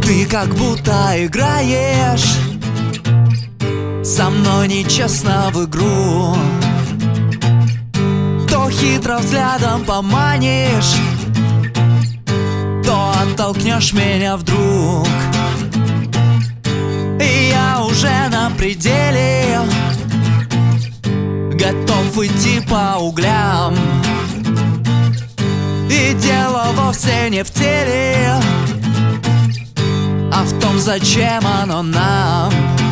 Ты как будто играешь со мной нечестно в игру. То хитро взглядом поманишь, то оттолкнешь меня вдруг. И я уже на пределе, готов идти по углям. И дело вовсе не в теле, а в том, зачем оно нам.